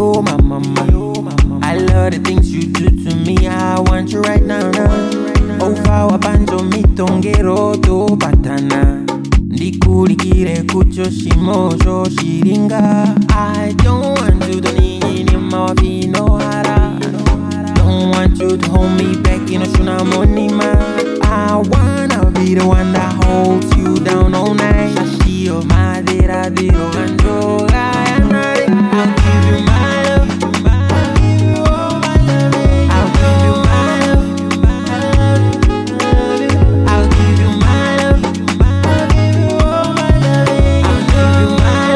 oh my mama. I love the things you do to me. I want you right now, now. Ova wabanjo mitongero to batana. Ndikulikire kucho shimosho shiringa. I don't want you to need in my vino hara. Don't want you to hold me back in a shunamoni man. I wanna be the one that holds you down all night. Shashio madera diro anjoga. I'll give you my love. I'll give you all my love. I'll give you my love. I'll give you my love. I'll give you all my love. I'll give you my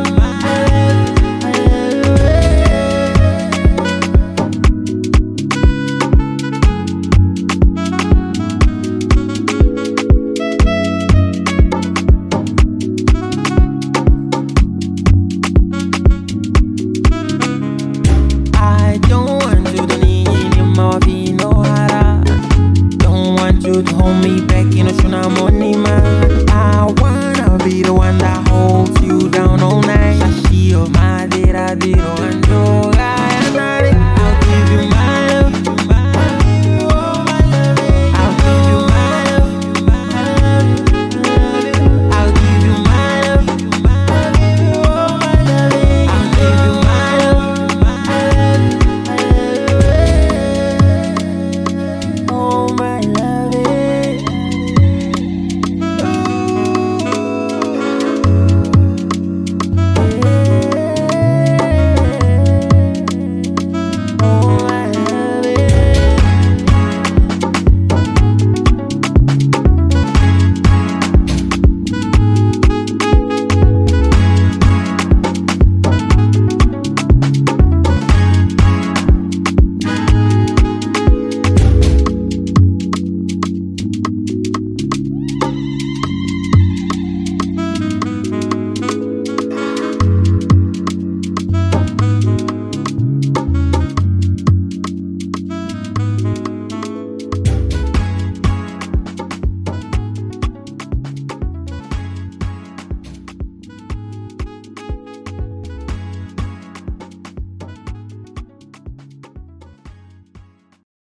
I don't want you to need in my vino hara. Don't want you to hold me back in a shunamoni man. I wanna be the one that holds you down all night. Shashio, my